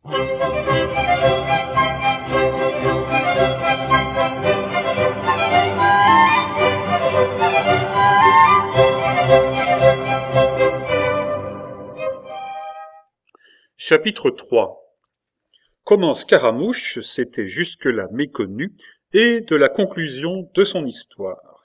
Chapitre 3. Comment Scaramouche s'était jusque-là méconnu et de la conclusion de son histoire.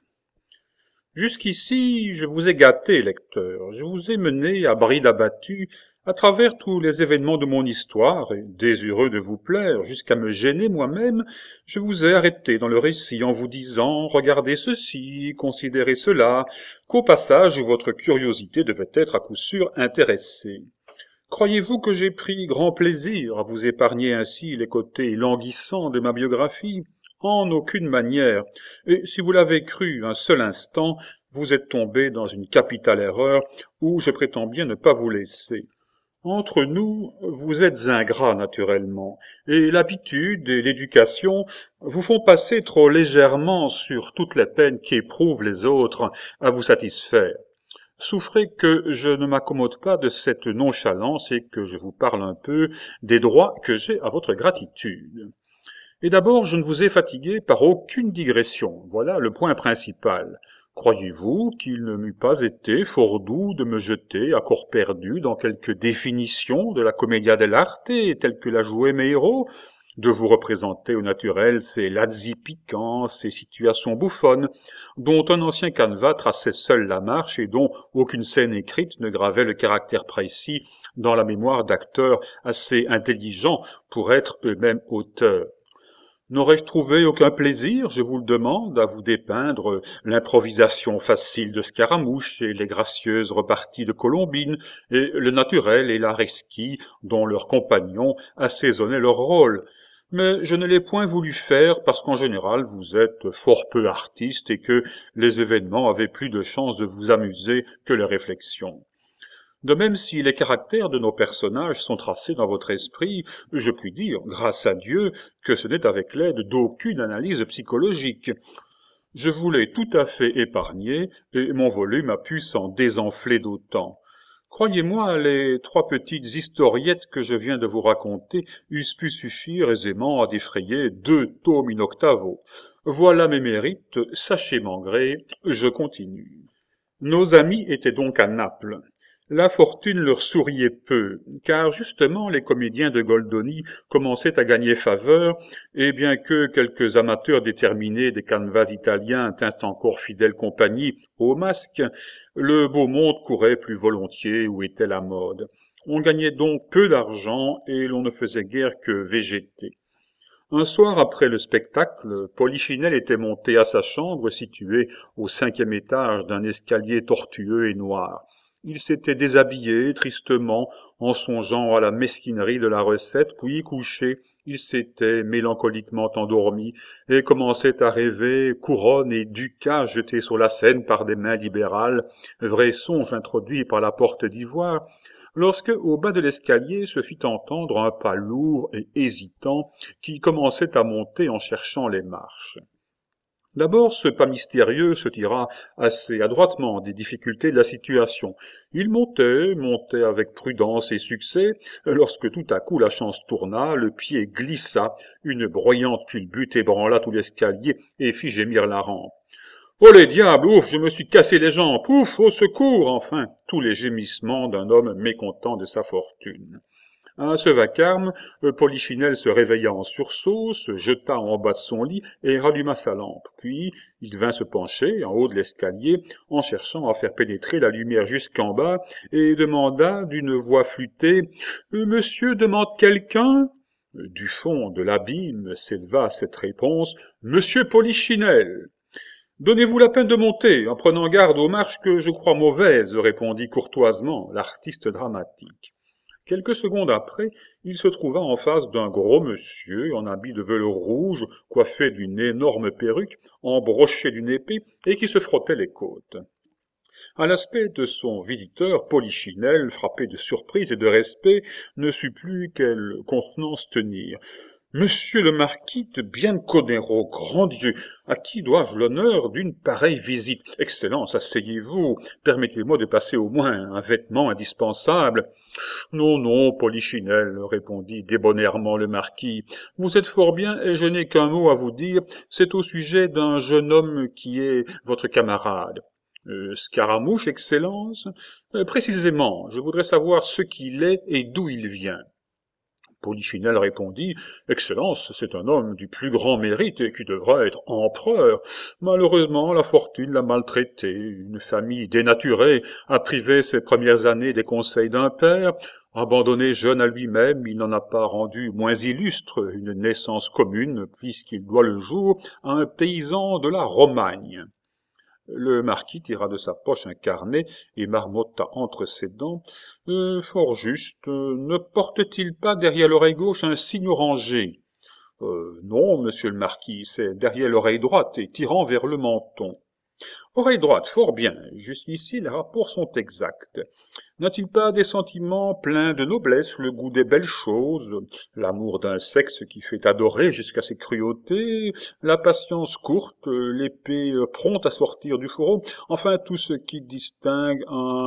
Jusqu'ici, je vous ai gâté, lecteur, je vous ai mené à bride abattue à travers tous les événements de mon histoire, et, désireux de vous plaire, jusqu'à me gêner moi-même, je vous ai arrêté dans le récit en vous disant « Regardez ceci, considérez cela », qu'au passage où votre curiosité devait être à coup sûr intéressée. Croyez-vous que j'ai pris grand plaisir à vous épargner ainsi les côtés languissants de ma biographie ? En aucune manière, et si vous l'avez cru un seul instant, vous êtes tombé dans une capitale erreur où je prétends bien ne pas vous laisser. Entre nous, vous êtes ingrat naturellement, et l'habitude et l'éducation vous font passer trop légèrement sur toutes les peines qu'éprouvent les autres à vous satisfaire. Souffrez que je ne m'accommode pas de cette nonchalance et que je vous parle un peu des droits que j'ai à votre gratitude. Et d'abord, je ne vous ai fatigué par aucune digression. Voilà le point principal. Croyez-vous qu'il ne m'eût pas été fort doux de me jeter à corps perdu dans quelques définitions de la commedia dell'arte telle que la jouaient mes héros, de vous représenter au naturel ces lazzi piquants, ces situations bouffonnes, dont un ancien canevas traçait seul la marche et dont aucune scène écrite ne gravait le caractère précis dans la mémoire d'acteurs assez intelligents pour être eux-mêmes auteurs. N'aurais-je trouvé aucun plaisir, je vous le demande, à vous dépeindre l'improvisation facile de Scaramouche et les gracieuses reparties de Colombine, et le naturel et la resquille dont leurs compagnons assaisonnaient leur rôle? Mais je ne l'ai point voulu faire parce qu'en général vous êtes fort peu artiste et que les événements avaient plus de chances de vous amuser que les réflexions. De même, si les caractères de nos personnages sont tracés dans votre esprit, je puis dire, grâce à Dieu, que ce n'est avec l'aide d'aucune analyse psychologique. Je vous l'ai tout à fait épargné, et mon volume a pu s'en désenfler d'autant. Croyez-moi, les 3 petites historiettes que je viens de vous raconter eussent pu suffire aisément à défrayer 2 tomes in-octavo. Voilà mes mérites, sachez m'en gré, je continue. Nos amis étaient donc à Naples. La fortune leur souriait peu, car justement les comédiens de Goldoni commençaient à gagner faveur, et bien que quelques amateurs déterminés des canevas italiens tinssent encore fidèle compagnie aux masques, le beau monde courait plus volontiers où était la mode. On gagnait donc peu d'argent, et l'on ne faisait guère que végéter. Un soir après le spectacle, Polichinelle était monté à sa chambre située au 5e étage d'un escalier tortueux et noir. Il s'était déshabillé tristement en songeant à la mesquinerie de la recette, puis couché, il s'était mélancoliquement endormi et commençait à rêver couronne et ducats jetés sur la scène par des mains libérales, vrai songe introduit par la porte d'ivoire, lorsque, au bas de l'escalier, se fit entendre un pas lourd et hésitant qui commençait à monter en cherchant les marches. D'abord, ce pas mystérieux se tira assez adroitement des difficultés de la situation. Il montait avec prudence et succès, lorsque tout à coup la chance tourna, le pied glissa, une broyante culbute ébranla tout l'escalier et fit gémir la rampe. « Oh les diables, ouf, je me suis cassé les jambes, ouf, au secours !» Enfin, tous les gémissements d'un homme mécontent de sa fortune. À ce vacarme, Polichinelle se réveilla en sursaut, se jeta en bas de son lit et ralluma sa lampe. Puis, il vint se pencher en haut de l'escalier en cherchant à faire pénétrer la lumière jusqu'en bas et demanda d'une voix flûtée « Monsieur demande quelqu'un ?» Du fond de l'abîme s'éleva cette réponse « Monsieur Polichinelle !»« Donnez-vous la peine de monter, en prenant garde aux marches que je crois mauvaises, » répondit courtoisement l'artiste dramatique. Quelques secondes après, il se trouva en face d'un gros monsieur en habit de velours rouge, coiffé d'une énorme perruque, embroché d'une épée et qui se frottait les côtes. À l'aspect de son visiteur, Polichinelle, frappé de surprise et de respect, ne sut plus quelle contenance tenir. Monsieur le marquis de Bianconero, grand Dieu, à qui dois-je l'honneur d'une pareille visite? Excellence, asseyez-vous, permettez-moi de passer au moins un vêtement indispensable. Non, non, Polichinelle, répondit débonnairement le marquis, vous êtes fort bien et je n'ai qu'un mot à vous dire, c'est au sujet d'un jeune homme qui est votre camarade. Scaramouche, Excellence? Précisément, je voudrais savoir ce qu'il est et d'où il vient. Polichinelle répondit « Excellence, c'est un homme du plus grand mérite et qui devrait être empereur. Malheureusement, la fortune l'a maltraité. Une famille dénaturée a privé ses premières années des conseils d'un père. Abandonné jeune à lui-même, il n'en a pas rendu moins illustre une naissance commune, puisqu'il doit le jour à un paysan de la Romagne. » Le marquis tira de sa poche un carnet et marmotta entre ses dents. Fort juste, ne porte-t-il pas derrière l'oreille gauche un signe orangé? Non, monsieur le marquis, c'est derrière l'oreille droite et tirant vers le menton. Oreille droite, fort bien. Jusqu'ici, les rapports sont exacts. N'a-t-il pas des sentiments pleins de noblesse, le goût des belles choses, l'amour d'un sexe qui fait adorer jusqu'à ses cruautés, la patience courte, l'épée prompte à sortir du fourreau, enfin tout ce qui distingue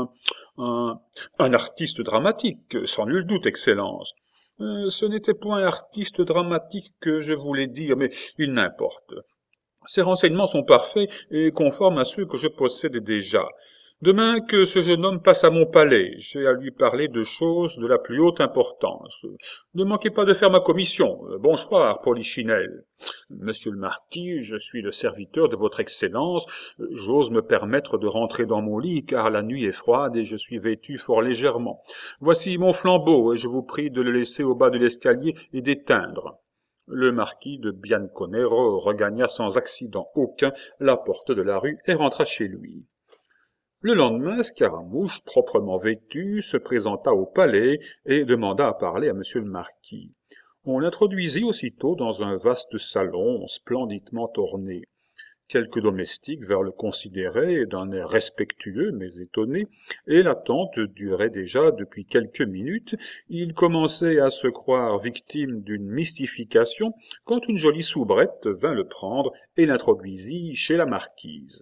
un artiste dramatique, sans nul doute, Excellence. Ce n'était point artiste dramatique que je voulais dire, mais il n'importe. Ces renseignements sont parfaits et conformes à ceux que je possède déjà. Demain que ce jeune homme passe à mon palais, j'ai à lui parler de choses de la plus haute importance. Ne manquez pas de faire ma commission. Bonsoir, Polichinelle. Monsieur le marquis, je suis le serviteur de votre excellence. J'ose me permettre de rentrer dans mon lit, car la nuit est froide et je suis vêtu fort légèrement. Voici mon flambeau, et je vous prie de le laisser au bas de l'escalier et d'éteindre. Le marquis de Bianconero regagna sans accident aucun la porte de la rue et rentra chez lui. Le lendemain, Scaramouche, proprement vêtu, se présenta au palais et demanda à parler à monsieur le marquis. On l'introduisit aussitôt dans un vaste salon splendidement orné. Quelques domestiques vinrent le considérer d'un air respectueux mais étonné, et l'attente durait déjà depuis quelques minutes. Il commençait à se croire victime d'une mystification quand une jolie soubrette vint le prendre et l'introduisit chez la marquise.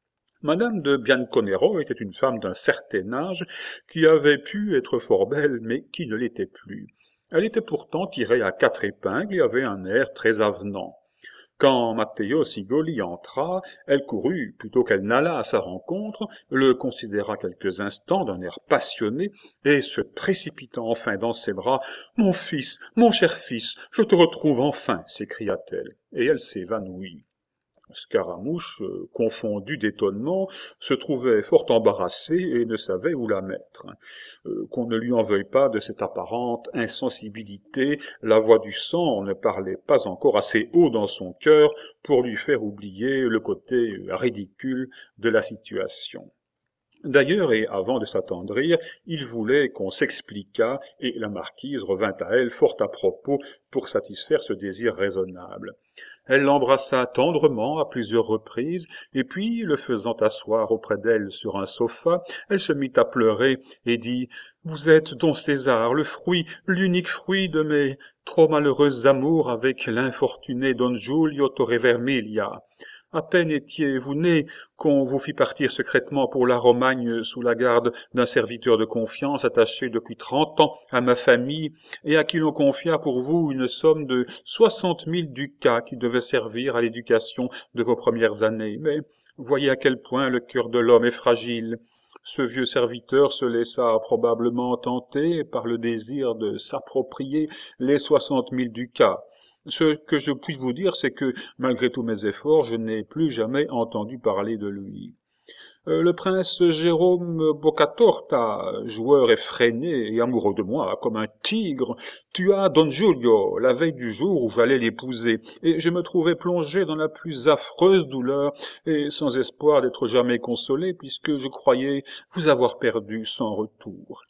Madame de Bianconero était une femme d'un certain âge qui avait pu être fort belle mais qui ne l'était plus. Elle était pourtant tirée à 4 épingles et avait un air très avenant. Quand Matteo Sigoli entra, elle courut plutôt qu'elle n'alla à sa rencontre, le considéra quelques instants d'un air passionné, et se précipitant enfin dans ses bras, « Mon fils, mon cher fils, je te retrouve enfin !» s'écria-t-elle, et elle s'évanouit. Scaramouche, confondu d'étonnement, se trouvait fort embarrassé et ne savait où la mettre. Qu'on ne lui en veuille pas de cette apparente insensibilité, la voix du sang ne parlait pas encore assez haut dans son cœur pour lui faire oublier le côté ridicule de la situation. D'ailleurs, et avant de s'attendrir, il voulait qu'on s'expliquât, et la marquise revint à elle fort à propos pour satisfaire ce désir raisonnable. Elle l'embrassa tendrement à plusieurs reprises, et puis, le faisant asseoir auprès d'elle sur un sofa, elle se mit à pleurer et dit « Vous êtes, don César, le fruit, l'unique fruit de mes trop malheureuses amours avec l'infortuné don Giulio Torrevermilia. À peine étiez-vous né qu'on vous fit partir secrètement pour la Romagne sous la garde d'un serviteur de confiance attaché depuis 30 ans à ma famille et à qui l'on confia pour vous une somme de 60 000 ducats qui devait servir à l'éducation de vos premières années. Mais voyez à quel point le cœur de l'homme est fragile. Ce vieux serviteur se laissa probablement tenter par le désir de s'approprier les 60 000 ducats. Ce que je puis vous dire, c'est que, malgré tous mes efforts, je n'ai plus jamais entendu parler de lui. Le prince Jérôme Boccatorta, joueur effréné et amoureux de moi comme un tigre, tua Don Giulio la veille du jour où j'allais l'épouser, et je me trouvais plongé dans la plus affreuse douleur et sans espoir d'être jamais consolé, puisque je croyais vous avoir perdu sans retour.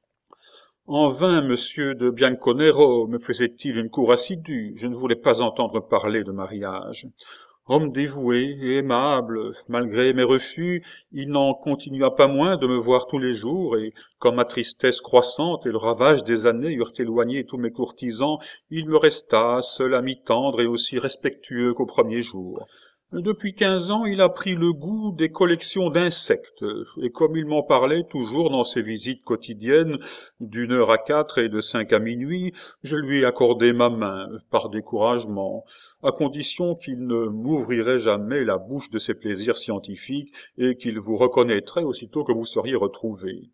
En vain, monsieur de Bianconero me faisait-il une cour assidue, je ne voulais pas entendre parler de mariage. Homme dévoué et aimable, malgré mes refus, il n'en continua pas moins de me voir tous les jours, et quand ma tristesse croissante et le ravage des années eurent éloigné tous mes courtisans, il me resta, seul ami tendre et aussi respectueux qu'au premier jour. Depuis 15 ans, il a pris le goût des collections d'insectes, et comme il m'en parlait toujours dans ses visites quotidiennes, d'1 heure à 4 et de 5 à minuit, je lui ai accordé ma main, par découragement, à condition qu'il ne m'ouvrirait jamais la bouche de ses plaisirs scientifiques, et qu'il vous reconnaîtrait aussitôt que vous seriez retrouvés.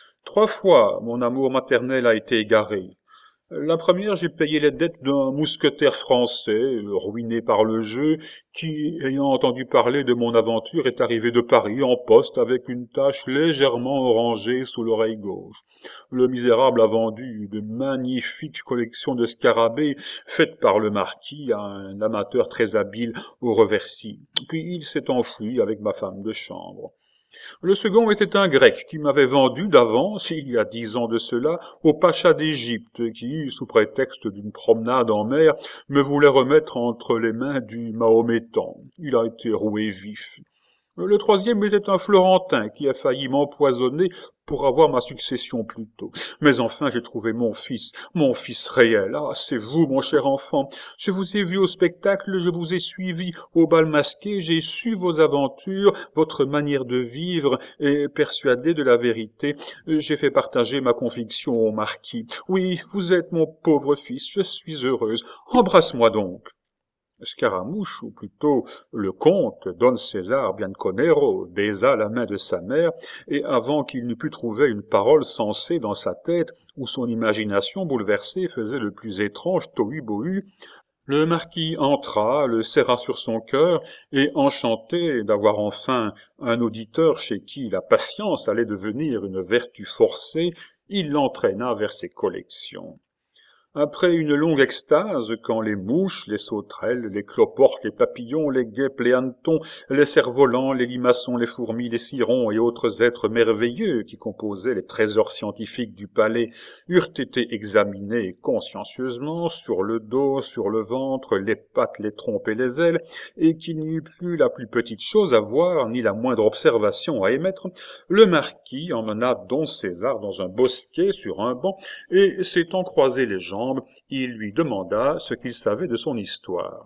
3 fois, mon amour maternel a été égaré. La première, j'ai payé les dettes d'un mousquetaire français, ruiné par le jeu, qui, ayant entendu parler de mon aventure, est arrivé de Paris en poste avec une tache légèrement orangée sous l'oreille gauche. Le misérable a vendu de magnifiques collections de scarabées faites par le marquis à un amateur très habile au reversi. Puis il s'est enfui avec ma femme de chambre. Le second était un Grec qui m'avait vendu d'avance, il y a 10 ans de cela, au pacha d'Égypte, qui, sous prétexte d'une promenade en mer, me voulait remettre entre les mains du Mahométan. Il a été roué vif. Le troisième était un Florentin qui a failli m'empoisonner pour avoir ma succession plus tôt. Mais enfin, j'ai trouvé mon fils réel. Ah, c'est vous, mon cher enfant. Je vous ai vu au spectacle, je vous ai suivi au bal masqué, j'ai su vos aventures, votre manière de vivre, et persuadé de la vérité, j'ai fait partager ma conviction au marquis. Oui, vous êtes mon pauvre fils, je suis heureuse. Embrasse-moi donc. Scaramouche, ou plutôt le comte Don César Bianconero, baisa la main de sa mère, et avant qu'il n'eût pu trouver une parole sensée dans sa tête, où son imagination bouleversée faisait le plus étrange tohu-bohu, le marquis entra, le serra sur son cœur, et enchanté d'avoir enfin un auditeur chez qui la patience allait devenir une vertu forcée, il l'entraîna vers ses collections. Après une longue extase, quand les mouches, les sauterelles, les cloportes, les papillons, les guêpes, les hannetons, les cerfs-volants, les limaçons, les fourmis, les cirons et autres êtres merveilleux qui composaient les trésors scientifiques du palais eurent été examinés consciencieusement sur le dos, sur le ventre, les pattes, les trompes et les ailes, et qu'il n'y eut plus la plus petite chose à voir, ni la moindre observation à émettre, le marquis emmena Don César dans un bosquet sur un banc, et s'étant croisé les jambes, il lui demanda ce qu'il savait de son histoire.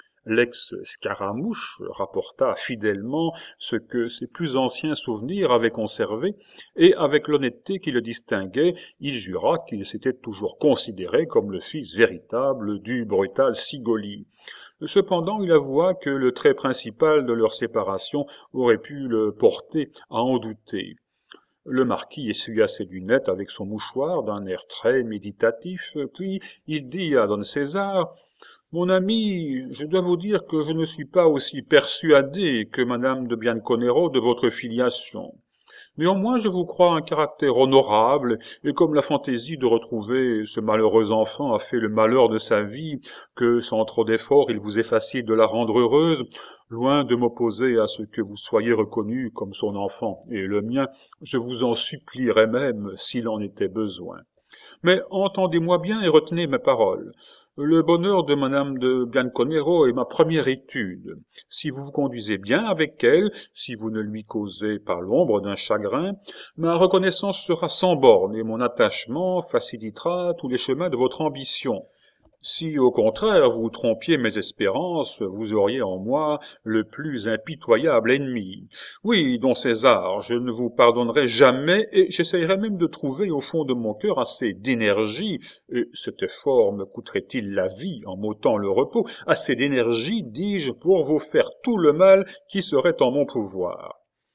L'ex-Scaramouche rapporta fidèlement ce que ses plus anciens souvenirs avaient conservé, et avec l'honnêteté qui le distinguait, il jura qu'il s'était toujours considéré comme le fils véritable du brutal Sigoli. Cependant, il avoua que le trait principal de leur séparation aurait pu le porter à en douter. Le marquis essuya ses lunettes avec son mouchoir d'un air très méditatif, puis il dit à Don César « Mon ami, je dois vous dire que je ne suis pas aussi persuadé que madame de Bianconero de votre filiation. Néanmoins, je vous crois un caractère honorable, et comme la fantaisie de retrouver ce malheureux enfant a fait le malheur de sa vie, que sans trop d'efforts il vous est facile de la rendre heureuse, loin de m'opposer à ce que vous soyez reconnu comme son enfant et le mien, je vous en supplierais même s'il en était besoin. Mais entendez-moi bien et retenez mes paroles. Le bonheur de madame de Bianconero est ma première étude. Si vous vous conduisez bien avec elle, si vous ne lui causez pas l'ombre d'un chagrin, ma reconnaissance sera sans borne et mon attachement facilitera tous les chemins de votre ambition. Si, au contraire, vous trompiez mes espérances, vous auriez en moi le plus impitoyable ennemi. Oui, Don César, je ne vous pardonnerai jamais, et j'essayerai même de trouver au fond de mon cœur assez d'énergie, et cet effort me coûterait-il la vie en m'ôtant le repos, assez d'énergie, dis-je, pour vous faire tout le mal qui serait en mon pouvoir.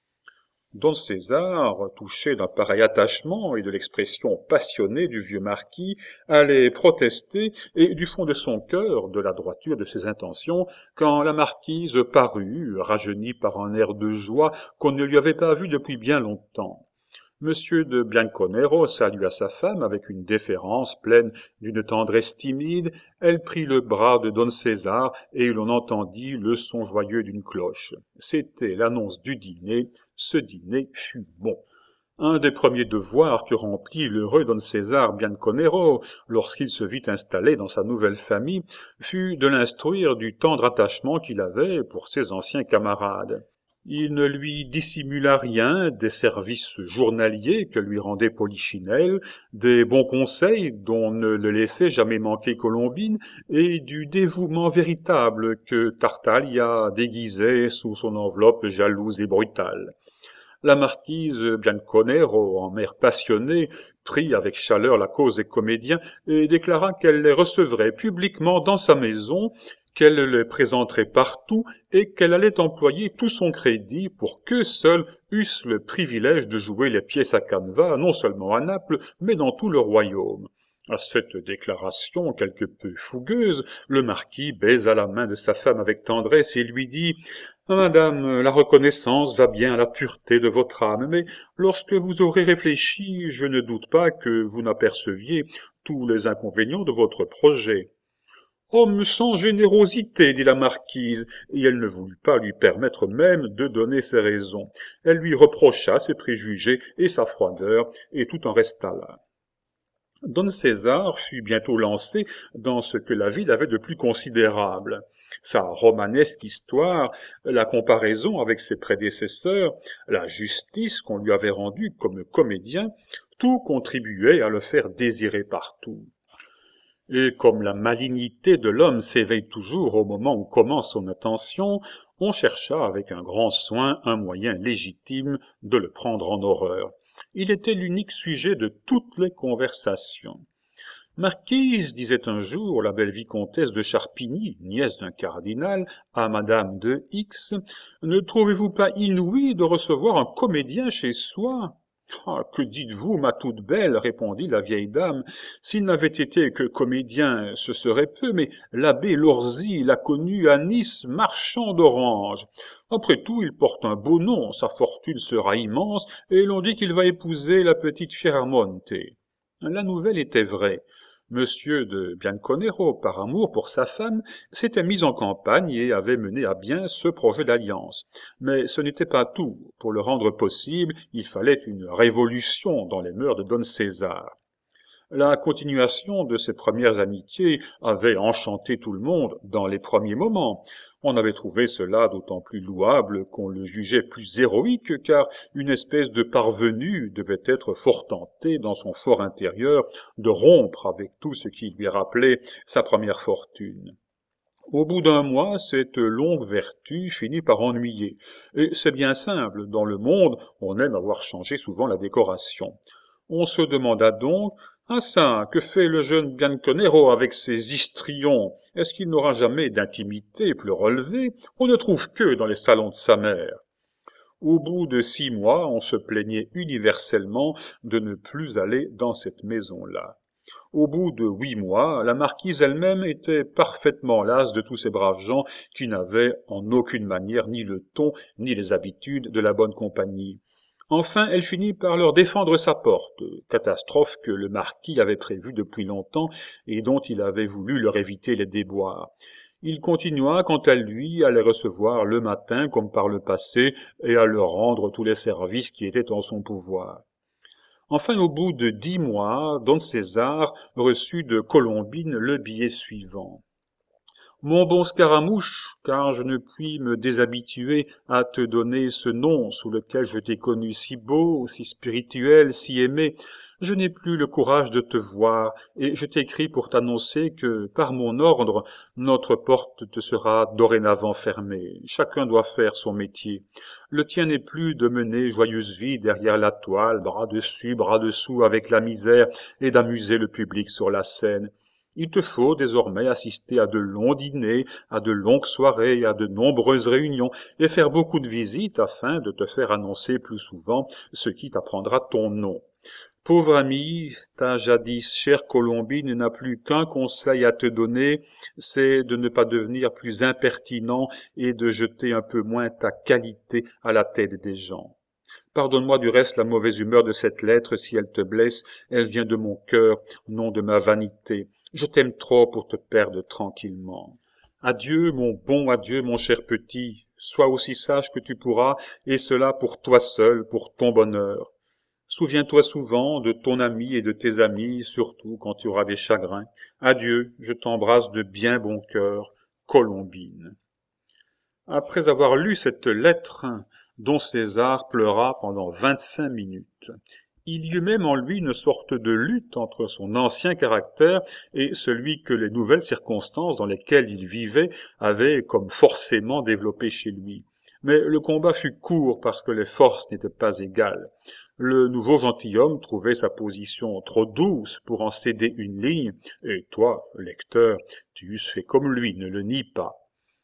Don César, touché d'un pareil attachement et de l'expression passionnée du vieux marquis, allait protester, et du fond de son cœur, de la droiture de ses intentions, quand la marquise parut, rajeunie par un air de joie qu'on ne lui avait pas vu depuis bien longtemps. Monsieur de Bianconero salua sa femme avec une déférence pleine d'une tendresse timide, elle prit le bras de Don César et l'on entendit le son joyeux d'une cloche. C'était l'annonce du dîner, ce dîner fut bon. Un des premiers devoirs que remplit l'heureux Don César Bianconero, lorsqu'il se vit installé dans sa nouvelle famille, fut de l'instruire du tendre attachement qu'il avait pour ses anciens camarades. Il ne lui dissimula rien des services journaliers que lui rendait Polichinelle, des bons conseils dont ne le laissait jamais manquer Colombine, et du dévouement véritable que Tartaglia déguisait sous son enveloppe jalouse et brutale. La marquise Bianconero, en mère passionnée, prit avec chaleur la cause des comédiens et déclara qu'elle les recevrait publiquement dans sa maison, qu'elle les présenterait partout et qu'elle allait employer tout son crédit pour qu'eux seuls eussent le privilège de jouer les pièces à canevas, non seulement à Naples, mais dans tout le royaume. À cette déclaration quelque peu fougueuse, le marquis baisa la main de sa femme avec tendresse et lui dit « Madame, la reconnaissance va bien à la pureté de votre âme, mais lorsque vous aurez réfléchi, je ne doute pas que vous n'aperceviez tous les inconvénients de votre projet. » « Homme sans générosité, dit la marquise, et elle ne voulut pas lui permettre même de donner ses raisons. Elle lui reprocha ses préjugés et sa froideur, et tout en resta là. Don César fut bientôt lancé dans ce que la ville avait de plus considérable. Sa romanesque histoire, la comparaison avec ses prédécesseurs, la justice qu'on lui avait rendue comme comédien, tout contribuait à le faire désirer partout. Et comme la malignité de l'homme s'éveille toujours au moment où commence son attention, on chercha avec un grand soin un moyen légitime de le prendre en horreur. Il était l'unique sujet de toutes les conversations. « Marquise, disait un jour la belle vicomtesse de Charpigny, nièce d'un cardinal, à madame de X, ne trouvez-vous pas inouï de recevoir un comédien chez soi ?»« Ah, que dites-vous, ma toute belle, répondit la vieille dame. S'il n'avait été que comédien, ce serait peu, mais l'abbé Lorzy l'a connu à Nice, marchand d'oranges. Après tout, il porte un beau nom, sa fortune sera immense, et l'on dit qu'il va épouser la petite Fierramonte. » La nouvelle était vraie. Monsieur de Bianconero, par amour pour sa femme, s'était mis en campagne et avait mené à bien ce projet d'alliance. Mais ce n'était pas tout. Pour le rendre possible, il fallait une révolution dans les mœurs de Don César. La continuation de ces premières amitiés avait enchanté tout le monde dans les premiers moments. On avait trouvé cela d'autant plus louable qu'on le jugeait plus héroïque, car une espèce de parvenu devait être fort tenté dans son fort intérieur de rompre avec tout ce qui lui rappelait sa première fortune. Au bout d'un mois, cette longue vertu finit par ennuyer. Et c'est bien simple, dans le monde, on aime avoir changé souvent la décoration. On se demanda donc « Ah ça, que fait le jeune Bianconero avec ses histrions? Est-ce qu'il n'aura jamais d'intimité plus relevée? On ne trouve que dans les salons de sa mère. » Au bout de 6 mois, on se plaignait universellement de ne plus aller dans cette maison-là. Au bout de 8 mois, la marquise elle-même était parfaitement lasse de tous ces braves gens qui n'avaient en aucune manière ni le ton ni les habitudes de la bonne compagnie. Enfin, elle finit par leur défendre sa porte, catastrophe que le marquis avait prévue depuis longtemps et dont il avait voulu leur éviter les déboires. Il continua, quant à lui, à les recevoir le matin comme par le passé et à leur rendre tous les services qui étaient en son pouvoir. Enfin, au bout de 10 mois, Don César reçut de Colombine le billet suivant. Mon bon Scaramouche, car je ne puis me déshabituer à te donner ce nom sous lequel je t'ai connu si beau, si spirituel, si aimé, je n'ai plus le courage de te voir, et je t'écris pour t'annoncer que, par mon ordre, notre porte te sera dorénavant fermée. Chacun doit faire son métier. Le tien n'est plus de mener joyeuse vie derrière la toile, bras dessus, bras dessous avec la misère, et d'amuser le public sur la scène. Il te faut désormais assister à de longs dîners, à de longues soirées, à de nombreuses réunions, et faire beaucoup de visites afin de te faire annoncer plus souvent ce qui t'apprendra ton nom. Pauvre ami, ta jadis chère Colombine n'a plus qu'un conseil à te donner, c'est de ne pas devenir plus impertinent et de jeter un peu moins ta qualité à la tête des gens. Pardonne-moi du reste la mauvaise humeur de cette lettre si elle te blesse, elle vient de mon cœur, non de ma vanité. Je t'aime trop pour te perdre tranquillement. Adieu, mon cher petit, sois aussi sage que tu pourras, et cela pour toi seul, pour ton bonheur. Souviens-toi souvent de ton ami et de tes amis, surtout quand tu auras des chagrins. Adieu, je t'embrasse de bien bon cœur, Colombine. Après avoir lu cette lettre, Don César pleura pendant 25 minutes. Il y eut même en lui une sorte de lutte entre son ancien caractère et celui que les nouvelles circonstances dans lesquelles il vivait avaient comme forcément développé chez lui. Mais le combat fut court parce que les forces n'étaient pas égales. Le nouveau gentilhomme trouvait sa position trop douce pour en céder une ligne, et toi, lecteur, tu eusses fait comme lui, ne le nie pas.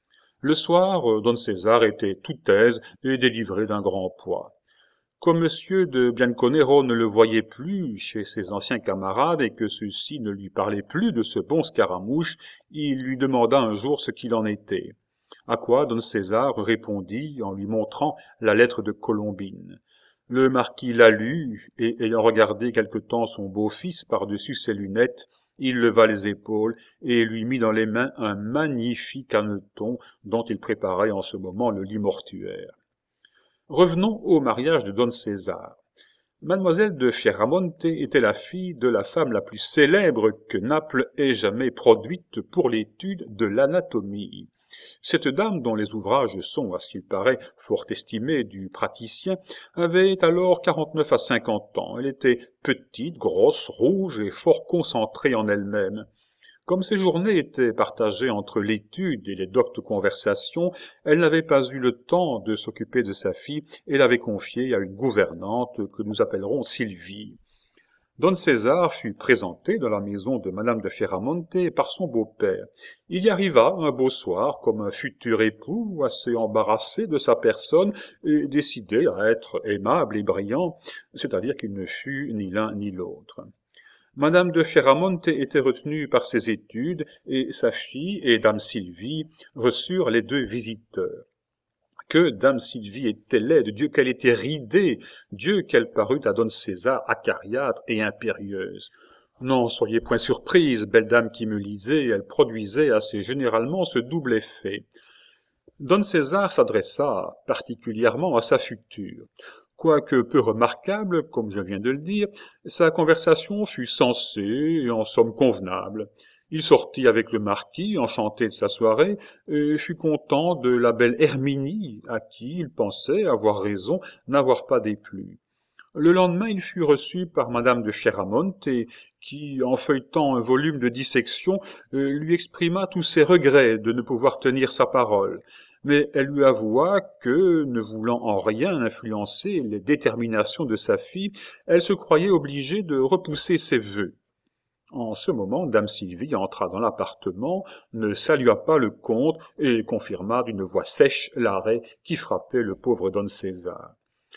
Le soir, Don César était tout aise et délivré d'un grand poids. Comme monsieur de Bianconero ne le voyait plus chez ses anciens camarades et que ceux-ci ne lui parlaient plus de ce bon Scaramouche, il lui demanda un jour ce qu'il en était. À quoi Don César répondit en lui montrant la lettre de Colombine. Le marquis la lut, et ayant regardé quelque temps son beau-fils par-dessus ses lunettes, il leva les épaules et lui mit dans les mains un magnifique hanneton dont il préparait en ce moment le lit mortuaire. Revenons au mariage de Don César. Mademoiselle de Fierramonte était la fille de la femme la plus célèbre que Naples ait jamais produite pour l'étude de l'anatomie. Cette dame, dont les ouvrages sont, à ce qu'il paraît, fort estimés du praticien, avait alors 49 à 50 ans. Elle était petite, grosse, rouge et fort concentrée en elle-même. Comme ses journées étaient partagées entre l'étude et les doctes conversations, elle n'avait pas eu le temps de s'occuper de sa fille et l'avait confiée à une gouvernante que nous appellerons Sylvie. Don César fut présenté dans la maison de madame de Fierramonte par son beau-père. Il y arriva un beau soir comme un futur époux, assez embarrassé de sa personne et décidé à être aimable et brillant, c'est-à-dire qu'il ne fut ni l'un ni l'autre. Madame de Fierramonte était retenue par ses études, et sa fille et dame Sylvie reçurent les deux visiteurs. Que dame Sylvie était laide, Dieu qu'elle était ridée, Dieu qu'elle parut à Don César acariâtre et impérieuse. N'en soyez point surprise, belle dame qui me lisez, elle produisait assez généralement ce double effet. Don César s'adressa particulièrement à sa future. Quoique peu remarquable, comme je viens de le dire, sa conversation fut sensée et en somme convenable. Il sortit avec le marquis, enchanté de sa soirée, et fut content de la belle Herminie, à qui il pensait avoir raison n'avoir pas déplu. Le lendemain, il fut reçu par madame de Fierramonte, qui, en feuilletant un volume de dissection, lui exprima tous ses regrets de ne pouvoir tenir sa parole. Mais elle lui avoua que, ne voulant en rien influencer les déterminations de sa fille, elle se croyait obligée de repousser ses vœux. En ce moment, dame Sylvie entra dans l'appartement, ne salua pas le comte et confirma d'une voix sèche l'arrêt qui frappait le pauvre Don César.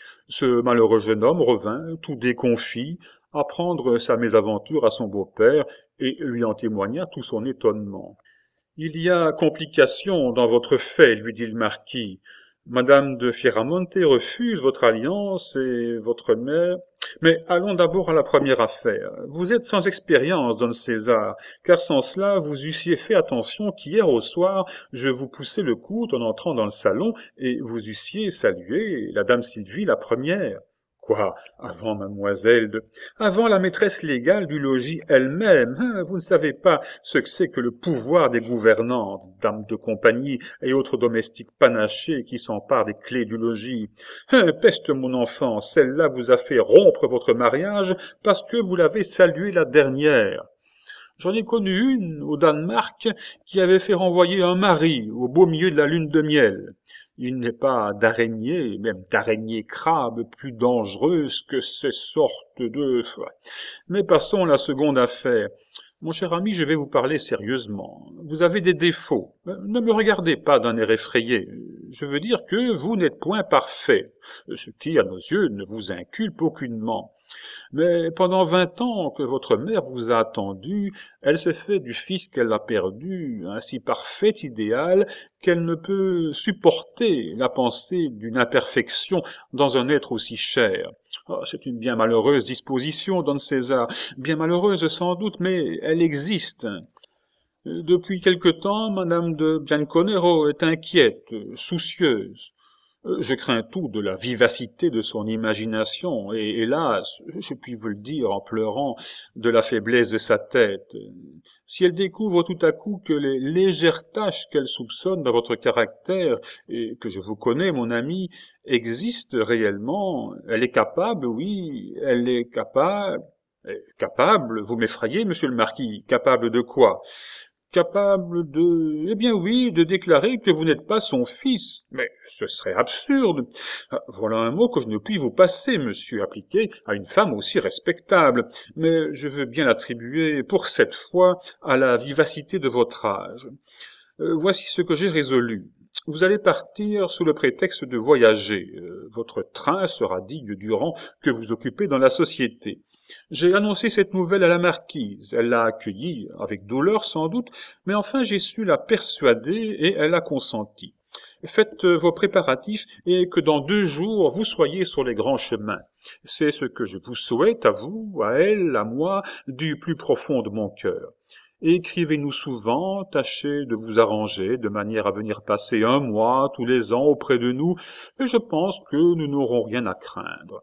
Ce malheureux jeune homme revint, tout déconfit, apprendre sa mésaventure à son beau-père et lui en témoigna tout son étonnement. « Il y a complication dans votre fait, lui dit le marquis. Madame de Fierramonte refuse votre alliance et votre mère... Mais allons d'abord à la première affaire. Vous êtes sans expérience, Don César, car sans cela vous eussiez fait attention qu'hier au soir je vous poussai le coude en entrant dans le salon et vous eussiez salué la dame Sylvie la première. Quoi, avant mademoiselle de... Avant la maîtresse légale du logis elle-même, hein, vous ne savez pas ce que c'est que le pouvoir des gouvernantes, dames de compagnie et autres domestiques panachés qui s'emparent des clés du logis. Peste mon enfant, celle-là vous a fait rompre votre mariage parce que vous l'avez saluée la dernière. J'en ai connu une, au Danemark, qui avait fait renvoyer un mari au beau milieu de la lune de miel. Il n'est pas d'araignée, même d'araignée crabe, plus dangereuse que ces sortes de... Mais passons à la seconde affaire. Mon cher ami, je vais vous parler sérieusement. Vous avez des défauts. Ne me regardez pas d'un air effrayé. Je veux dire que vous n'êtes point parfait, ce qui, à nos yeux, ne vous inculpe aucunement. Mais pendant 20 ans que votre mère vous a attendu, elle s'est fait du fils qu'elle a perdu un si parfait idéal qu'elle ne peut supporter la pensée d'une imperfection dans un être aussi cher. Oh, c'est une bien malheureuse disposition, Don César, bien malheureuse sans doute, mais elle existe. Depuis quelque temps, madame de Bianconero est inquiète, soucieuse. Je crains tout de la vivacité de son imagination, et hélas, je puis vous le dire en pleurant, de la faiblesse de sa tête. Si elle découvre tout à coup que les légères taches qu'elle soupçonne dans votre caractère, et que je vous connais, mon ami, existent réellement, elle est capable, oui, elle est capable... Capable, vous m'effrayez, monsieur le marquis, capable de quoi? Capable de... Eh bien oui, de déclarer que vous n'êtes pas son fils. Mais ce serait absurde. Voilà un mot que je ne puis vous passer, monsieur, appliqué à une femme aussi respectable. Mais je veux bien l'attribuer, pour cette fois, à la vivacité de votre âge. Voici ce que j'ai résolu. Vous allez partir sous le prétexte de voyager. Votre train sera digne du rang que vous occupez dans la société. J'ai annoncé cette nouvelle à la marquise. Elle l'a accueillie, avec douleur sans doute, mais enfin j'ai su la persuader et elle a consenti. Faites vos préparatifs et que dans 2 jours vous soyez sur les grands chemins. C'est ce que je vous souhaite à vous, à elle, à moi, du plus profond de mon cœur. Écrivez-nous souvent, tâchez de vous arranger de manière à venir passer 1 mois tous les ans auprès de nous, et je pense que nous n'aurons rien à craindre.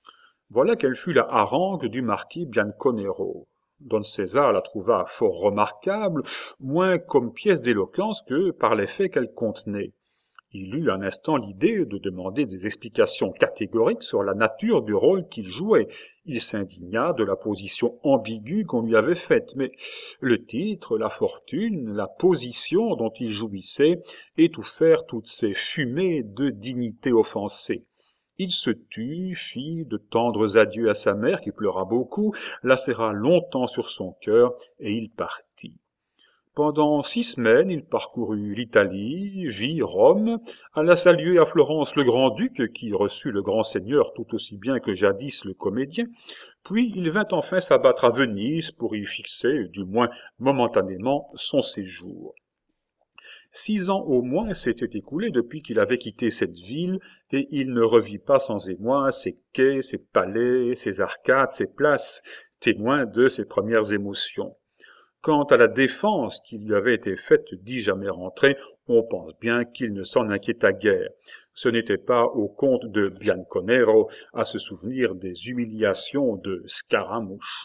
Voilà quelle fut la harangue du marquis Bianconero. Don César la trouva fort remarquable, moins comme pièce d'éloquence que par les faits qu'elle contenait. Il eut un instant l'idée de demander des explications catégoriques sur la nature du rôle qu'il jouait. Il s'indigna de la position ambiguë qu'on lui avait faite, mais le titre, la fortune, la position dont il jouissait étouffèrent toutes ces fumées de dignité offensée. Il se tut, fit de tendres adieux à sa mère, qui pleura beaucoup, la serra longtemps sur son cœur, et il partit. Pendant 6 semaines, il parcourut l'Italie, vit Rome, alla saluer à Florence le grand-duc, qui reçut le grand seigneur tout aussi bien que jadis le comédien, puis il vint enfin s'abattre à Venise pour y fixer, du moins momentanément, son séjour. 6 ans au moins s'étaient écoulés depuis qu'il avait quitté cette ville, et il ne revit pas sans émoi ses quais, ses palais, ses arcades, ses places, témoins de ses premières émotions. Quant à la défense qui lui avait été faite dit jamais rentré, on pense bien qu'il ne s'en inquiéta guère. Ce n'était pas au comte de Bianconero à se souvenir des humiliations de Scaramouche.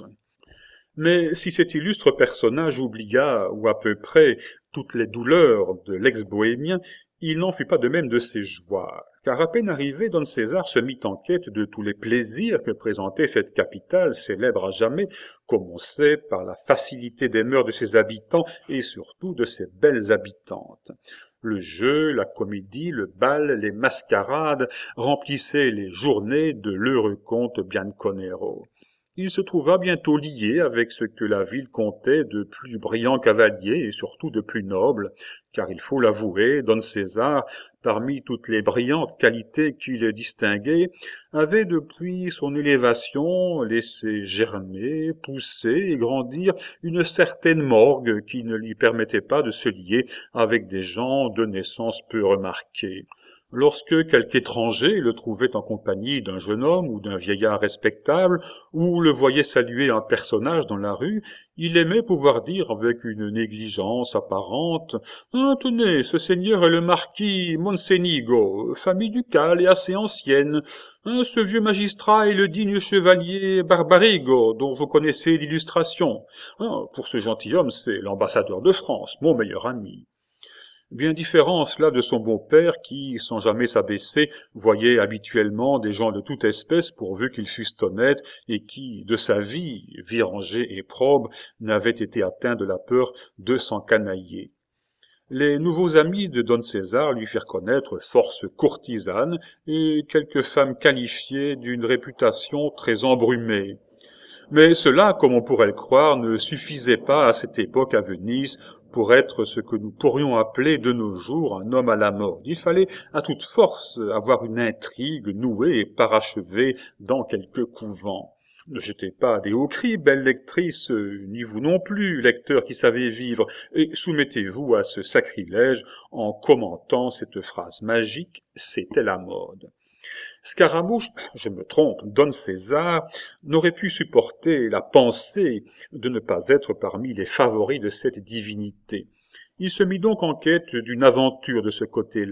Mais si cet illustre personnage oublia, ou à peu près, toutes les douleurs de l'ex-bohémien, il n'en fut pas de même de ses joies, car à peine arrivé, Don César se mit en quête de tous les plaisirs que présentait cette capitale célèbre à jamais, comme on sait, par la facilité des mœurs de ses habitants et surtout de ses belles habitantes. Le jeu, la comédie, le bal, les mascarades remplissaient les journées de l'heureux comte Bianconero. Il se trouva bientôt lié avec ce que la ville comptait de plus brillants cavaliers et surtout de plus nobles, car il faut l'avouer, Don César, parmi toutes les brillantes qualités qui le distinguaient, avait depuis son élévation laissé germer, pousser et grandir une certaine morgue qui ne lui permettait pas de se lier avec des gens de naissance peu remarquée. Lorsque quelque étranger le trouvait en compagnie d'un jeune homme ou d'un vieillard respectable, ou le voyait saluer un personnage dans la rue, il aimait pouvoir dire avec une négligence apparente « Ah, tenez, ce seigneur est le marquis Mocenigo, famille ducale et assez ancienne. Ce vieux magistrat est le digne chevalier Barbarigo, dont vous connaissez l'illustration. Pour ce gentilhomme, c'est l'ambassadeur de France, mon meilleur ami. » Bien différent cela de son beau-père qui, sans jamais s'abaisser, voyait habituellement des gens de toute espèce pourvu qu'ils fussent honnêtes et qui, de sa vie, vie rangée et probe, n'avait été atteint de la peur de s'encanailler. Les nouveaux amis de Don César lui firent connaître force courtisanes et quelques femmes qualifiées d'une réputation très embrumée. Mais cela, comme on pourrait le croire, ne suffisait pas à cette époque à Venise pour être ce que nous pourrions appeler de nos jours un homme à la mode. Il fallait à toute force avoir une intrigue nouée et parachevée dans quelque couvent. Ne jetez pas des hauts cris, belle lectrice, ni vous non plus, lecteur qui savez vivre, et soumettez-vous à ce sacrilège en commentant cette phrase magique « c'était la mode ». Scaramouche, je me trompe, Don César, n'aurait pu supporter la pensée de ne pas être parmi les favoris de cette divinité. Il se mit donc en quête d'une aventure de ce côté-là.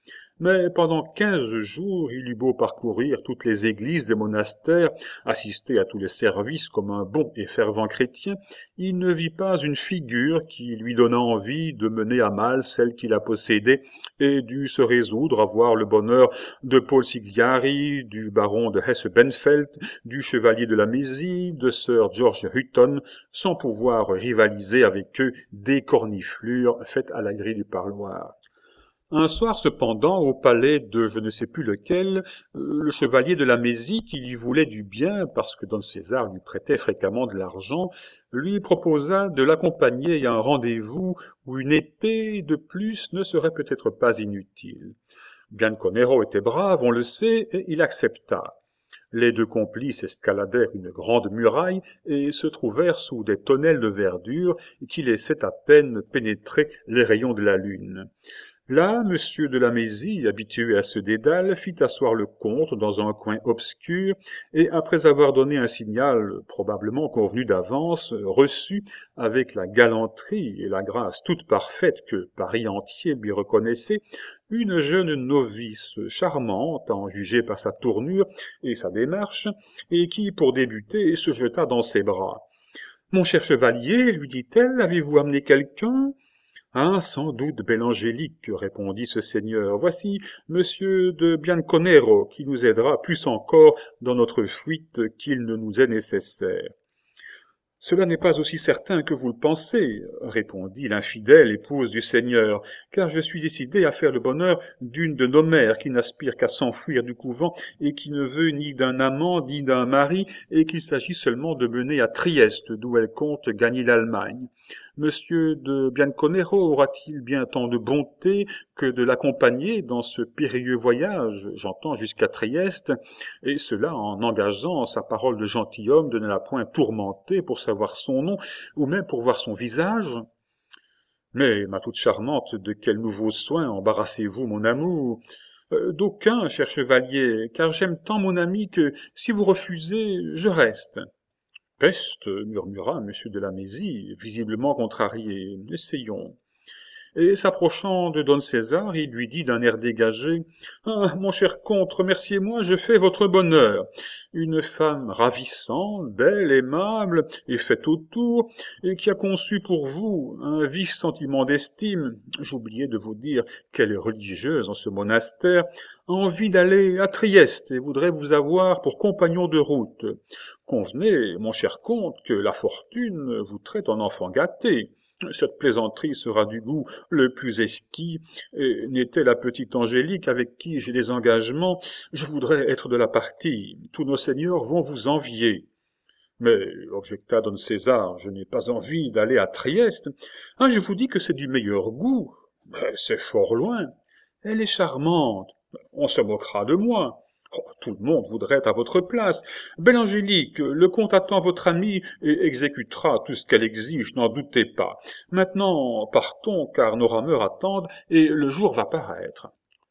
Mais pendant 15 jours, il eut beau parcourir toutes les églises et monastères, assister à tous les services comme un bon et fervent chrétien, il ne vit pas une figure qui lui donnât envie de mener à mal celle qu'il a possédée et dut se résoudre à voir le bonheur de Paul Sigliari, du baron de Hesse-Benfeld, du chevalier de la Mésie, de Sir George Hutton, sans pouvoir rivaliser avec eux des corniflures faites à la grille du parloir. Un soir cependant, au palais de je ne sais plus lequel, le chevalier de la Mésie, qui lui voulait du bien, parce que Don César lui prêtait fréquemment de l'argent, lui proposa de l'accompagner à un rendez-vous où une épée de plus ne serait peut-être pas inutile. Bianconero était brave, on le sait, et il accepta. Les deux complices escaladèrent une grande muraille et se trouvèrent sous des tonnelles de verdure qui laissaient à peine pénétrer les rayons de la lune. Là, monsieur de la Mésie, habitué à ce dédale, fit asseoir le comte dans un coin obscur, et après avoir donné un signal probablement convenu d'avance, reçut, avec la galanterie et la grâce toute parfaite que Paris entier lui reconnaissait, une jeune novice charmante, à en juger par sa tournure et sa démarche, et qui, pour débuter, se jeta dans ses bras. « Mon cher chevalier, lui dit-elle, avez-vous amené quelqu'un ?»« Ah, sans doute, belle Angélique, répondit ce seigneur. Voici monsieur de Bianconero, qui nous aidera plus encore dans notre fuite qu'il ne nous est nécessaire. » « Cela n'est pas aussi certain que vous le pensez, répondit l'infidèle épouse du seigneur, car je suis décidé à faire le bonheur d'une de nos mères qui n'aspire qu'à s'enfuir du couvent et qui ne veut ni d'un amant ni d'un mari et qu'il s'agit seulement de mener à Trieste, d'où elle compte gagner l'Allemagne. Monsieur de Bianconero aura-t-il bien tant de bonté que de l'accompagner dans ce périlleux voyage, j'entends jusqu'à Trieste, et cela en engageant sa parole de gentilhomme de ne la point tourmenter pour savoir son nom, ou même pour voir son visage? Mais, ma toute charmante, de quels nouveaux soins embarrassez-vous mon amour? D'aucun, cher chevalier, car j'aime tant mon ami que, si vous refusez, je reste. Peste, murmura monsieur de la Mésie, visiblement contrarié. Essayons. Et s'approchant de Don César, il lui dit d'un air dégagé « Ah, mon cher comte, remerciez-moi, je fais votre bonheur. Une femme ravissante, belle, aimable, et faite autour, et qui a conçu pour vous un vif sentiment d'estime, j'oubliais de vous dire qu'elle est religieuse en ce monastère, a envie d'aller à Trieste et voudrait vous avoir pour compagnon de route. Convenez, mon cher comte, que la fortune vous traite en enfant gâté. » Cette plaisanterie sera du goût le plus exquis, et n'était la petite Angélique avec qui j'ai des engagements, je voudrais être de la partie. Tous nos seigneurs vont vous envier. Mais, objecta Don César, je n'ai pas envie d'aller à Trieste. Ah, je vous dis que c'est du meilleur goût. Mais c'est fort loin. Elle est charmante. On se moquera de moi. Oh, tout le monde voudrait à votre place. Belle Angélique, le comte attend votre amie et exécutera tout ce qu'elle exige, n'en doutez pas. Maintenant, partons, car nos rameurs attendent et le jour va paraître.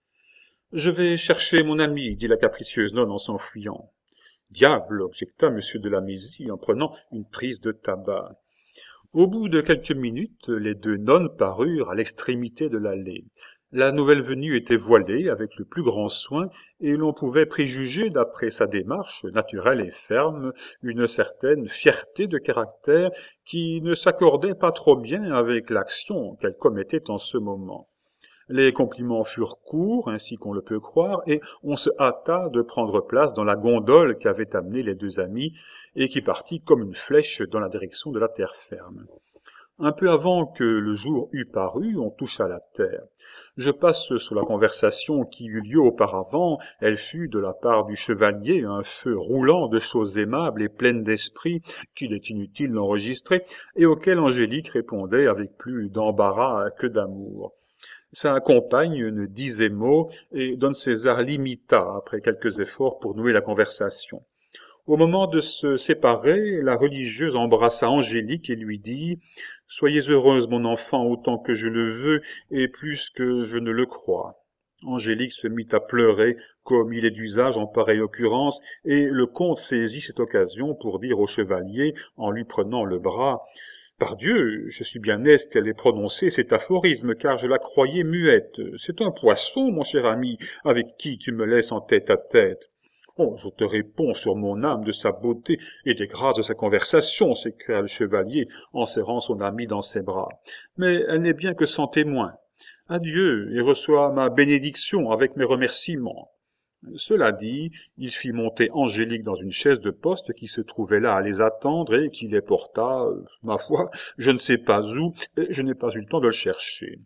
Je vais chercher mon amie, dit la capricieuse nonne en s'enfuyant. Diable, objecta monsieur de la Mésie en prenant une prise de tabac. Au bout de quelques minutes, les deux nonnes parurent à l'extrémité de l'allée. La nouvelle venue était voilée avec le plus grand soin, et l'on pouvait préjuger, d'après sa démarche naturelle et ferme, une certaine fierté de caractère qui ne s'accordait pas trop bien avec l'action qu'elle commettait en ce moment. Les compliments furent courts, ainsi qu'on le peut croire, et on se hâta de prendre place dans la gondole qu'avaient amenée les deux amis, et qui partit comme une flèche dans la direction de la terre ferme. Un peu avant que le jour eût paru, on toucha la terre. Je passe sur la conversation qui eut lieu auparavant. Elle fut, de la part du chevalier, un feu roulant de choses aimables et pleines d'esprit qu'il est inutile d'enregistrer, et auquel Angélique répondait avec plus d'embarras que d'amour. Sa compagne ne disait mot, et Don César l'imita après quelques efforts pour nouer la conversation. Au moment de se séparer, la religieuse embrassa Angélique et lui dit « Soyez heureuse, mon enfant, autant que je le veux et plus que je ne le crois. » Angélique se mit à pleurer, comme il est d'usage en pareille occurrence, et le comte saisit cette occasion pour dire au chevalier, en lui prenant le bras Pardieu, je suis bien aise qu'elle ait prononcé cet aphorisme, car je la croyais muette. C'est un poisson, mon cher ami, avec qui tu me laisses en tête à tête. Oh, je te réponds sur mon âme de sa beauté et des grâces de sa conversation, s'écria le chevalier en serrant son ami dans ses bras. Mais elle n'est bien que sans témoin. Adieu, et reçois ma bénédiction avec mes remerciements. Cela dit, il fit monter Angélique dans une chaise de poste qui se trouvait là à les attendre et qui les porta, ma foi, je ne sais pas où, et je n'ai pas eu le temps de le chercher.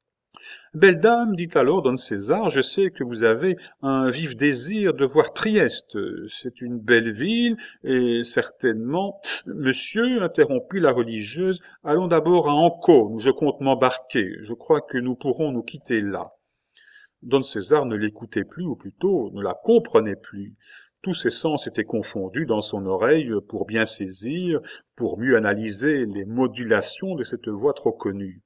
Belle dame, dit alors don César, je sais que vous avez un vif désir de voir Trieste. C'est une belle ville, et certainement... Monsieur, interrompit la religieuse, allons d'abord à Ancône, où je compte m'embarquer. Je crois que nous pourrons nous quitter là. Don César ne l'écoutait plus, ou plutôt ne la comprenait plus. Tous ses sens étaient confondus dans son oreille pour bien saisir, pour mieux analyser les modulations de cette voix trop connue.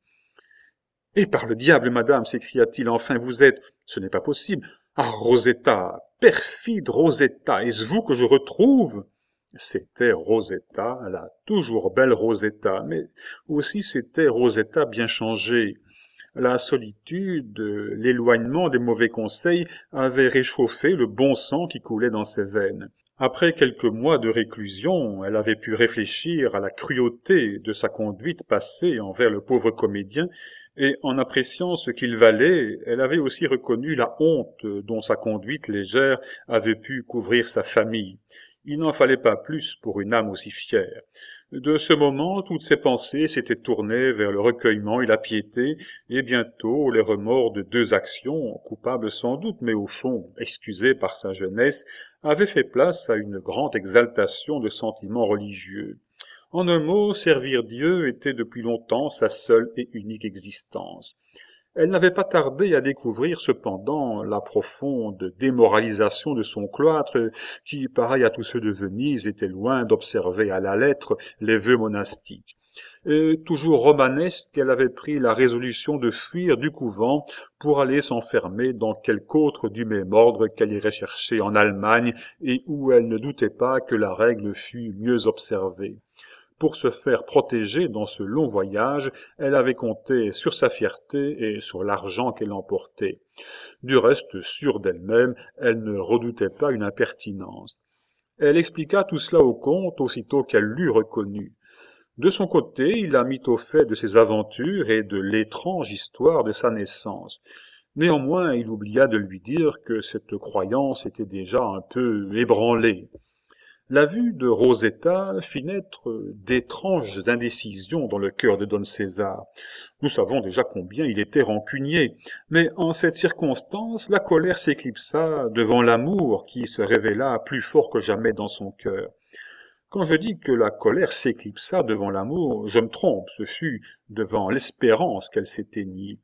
« Et par le diable, madame, s'écria-t-il, enfin vous êtes... Ce n'est pas possible. Ah, Rosetta, perfide Rosetta, est-ce vous que je retrouve ?» C'était Rosetta, la toujours belle Rosetta, mais aussi c'était Rosetta bien changée. La solitude, l'éloignement des mauvais conseils avaient réchauffé le bon sang qui coulait dans ses veines. Après quelques mois de réclusion, elle avait pu réfléchir à la cruauté de sa conduite passée envers le pauvre comédien, et en appréciant ce qu'il valait, elle avait aussi reconnu la honte dont sa conduite légère avait pu couvrir sa famille. Il n'en fallait pas plus pour une âme aussi fière. De ce moment, toutes ses pensées s'étaient tournées vers le recueillement et la piété, et bientôt les remords de deux actions, coupables sans doute, mais au fond excusées par sa jeunesse, avaient fait place à une grande exaltation de sentiments religieux. En un mot, servir Dieu était depuis longtemps sa seule et unique existence. Elle n'avait pas tardé à découvrir cependant la profonde démoralisation de son cloître qui, pareil à tous ceux de Venise, était loin d'observer à la lettre les vœux monastiques. Et toujours romanesque, elle avait pris la résolution de fuir du couvent pour aller s'enfermer dans quelque autre du même ordre qu'elle irait chercher en Allemagne et où elle ne doutait pas que la règle fût mieux observée. Pour se faire protéger dans ce long voyage, elle avait compté sur sa fierté et sur l'argent qu'elle emportait. Du reste, sûre d'elle-même, elle ne redoutait pas une impertinence. Elle expliqua tout cela au comte aussitôt qu'elle l'eut reconnu. De son côté, il la mit au fait de ses aventures et de l'étrange histoire de sa naissance. Néanmoins, il oublia de lui dire que cette croyance était déjà un peu ébranlée. La vue de Rosetta fit naître d'étranges indécisions dans le cœur de don César. Nous savons déjà combien il était rancunier, mais en cette circonstance, la colère s'éclipsa devant l'amour qui se révéla plus fort que jamais dans son cœur. Quand je dis que la colère s'éclipsa devant l'amour, je me trompe, ce fut devant l'espérance qu'elle s'éteignit.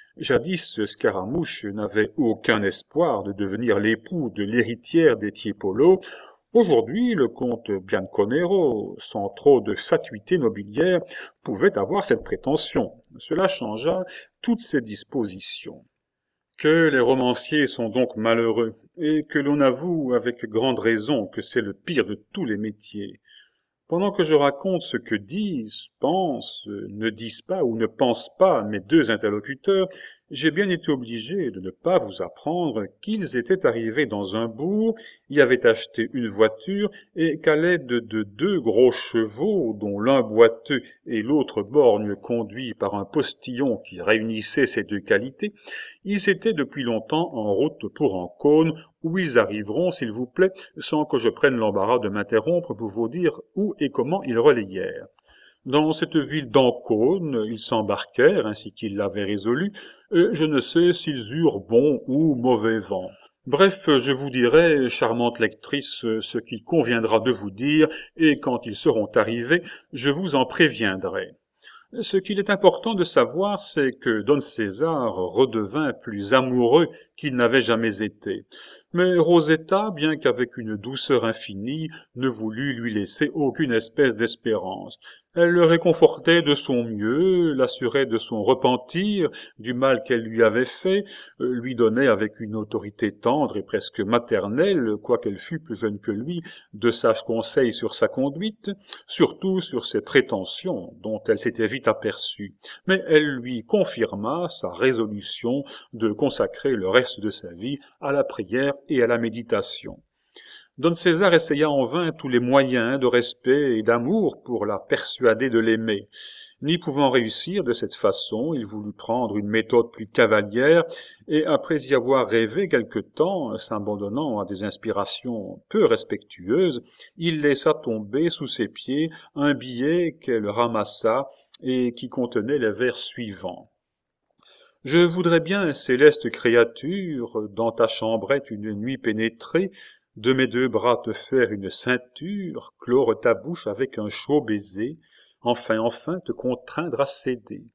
Jadis, Scaramouche n'avait aucun espoir de devenir l'époux de l'héritière des Tiepolo. Aujourd'hui, le comte Bianconero, sans trop de fatuité nobiliaire, pouvait avoir cette prétention. Cela changea toutes ses dispositions. Que les romanciers sont donc malheureux, et que l'on avoue avec grande raison que c'est le pire de tous les métiers. Pendant que je raconte ce que disent, pensent, ne disent pas ou ne pensent pas mes deux interlocuteurs, j'ai bien été obligé de ne pas vous apprendre qu'ils étaient arrivés dans un bourg, y avaient acheté une voiture et qu'à l'aide de deux gros chevaux, dont l'un boiteux et l'autre borgne conduit par un postillon qui réunissait ces deux qualités, ils étaient depuis longtemps en route pour Ancône, où ils arriveront, s'il vous plaît, sans que je prenne l'embarras de m'interrompre pour vous dire où et comment ils relayèrent. Dans cette ville d'Ancône, ils s'embarquèrent, ainsi qu'ils l'avaient résolu, et je ne sais s'ils eurent bon ou mauvais vent. Bref, je vous dirai, charmante lectrice, ce qu'il conviendra de vous dire, et quand ils seront arrivés, je vous en préviendrai. Ce qu'il est important de savoir, c'est que don César redevint plus amoureux qu'il n'avait jamais été. Mais Rosetta, bien qu'avec une douceur infinie, ne voulut lui laisser aucune espèce d'espérance. Elle le réconfortait de son mieux, l'assurait de son repentir, du mal qu'elle lui avait fait, lui donnait avec une autorité tendre et presque maternelle, quoiqu'elle fût plus jeune que lui, de sages conseils sur sa conduite, surtout sur ses prétentions, dont elle s'était vite aperçue. Mais elle lui confirma sa résolution de consacrer le reste de sa vie à la prière et à la méditation. Don César essaya en vain tous les moyens de respect et d'amour pour la persuader de l'aimer. N'y pouvant réussir de cette façon, il voulut prendre une méthode plus cavalière, et après y avoir rêvé quelque temps, s'abandonnant à des inspirations peu respectueuses, il laissa tomber sous ses pieds un billet qu'elle ramassa et qui contenait les vers suivants. « Je voudrais bien, céleste créature, dans ta chambrette une nuit pénétrer, de mes deux bras te faire une ceinture, clore ta bouche avec un chaud baiser, enfin te contraindre à céder.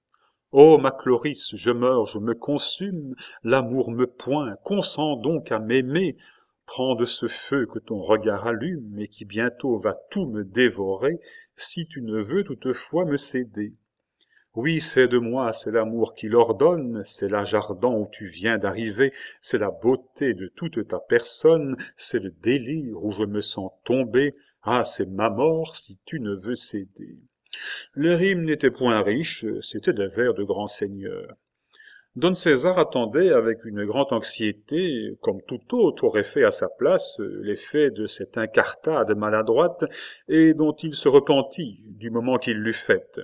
Ô ma Chloris, je meurs, je me consume, l'amour me point, consens donc à m'aimer, prends de ce feu que ton regard allume et qui bientôt va tout me dévorer, si tu ne veux toutefois me céder. Oui, c'est de moi, c'est l'amour qui l'ordonne, c'est l'âge ardent où tu viens d'arriver, c'est la beauté de toute ta personne, c'est le délire où je me sens tomber, ah, c'est ma mort si tu ne veux céder. » Les rimes n'étaient point riches, c'étaient des vers de grands seigneurs. Don César attendait avec une grande anxiété, comme tout autre aurait fait à sa place, l'effet de cette incartade maladroite, et dont il se repentit du moment qu'il l'eut faite.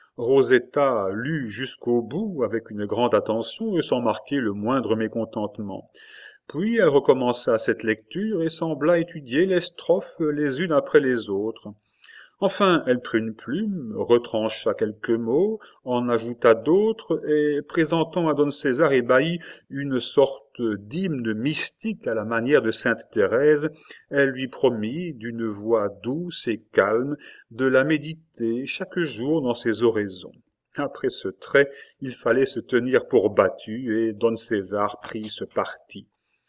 Rosetta lut jusqu'au bout avec une grande attention et sans marquer le moindre mécontentement. Puis elle recommença cette lecture et sembla étudier les strophes les unes après les autres. Enfin, elle prit une plume, retrancha quelques mots, en ajouta d'autres, et présentant à Don César ébahi une sorte d'hymne mystique à la manière de sainte Thérèse, elle lui promit, d'une voix douce et calme, de la méditer chaque jour dans ses oraisons. Après ce trait, il fallait se tenir pour battu, et Don César prit ce parti.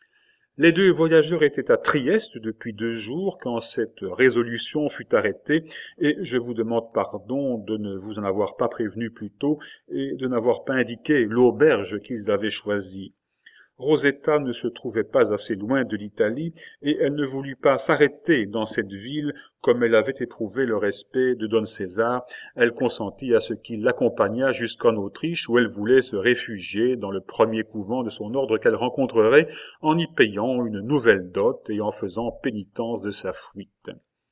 Les deux voyageurs étaient à Trieste depuis 2 jours quand cette résolution fut arrêtée, et je vous demande pardon de ne vous en avoir pas prévenu plus tôt et de n'avoir pas indiqué l'auberge qu'ils avaient choisie. Rosetta ne se trouvait pas assez loin de l'Italie, et elle ne voulut pas s'arrêter dans cette ville comme elle avait éprouvé le respect de Don César. Elle consentit à ce qu'il l'accompagnât jusqu'en Autriche, où elle voulait se réfugier dans le premier couvent de son ordre qu'elle rencontrerait, en y payant une nouvelle dot et en faisant pénitence de sa fuite.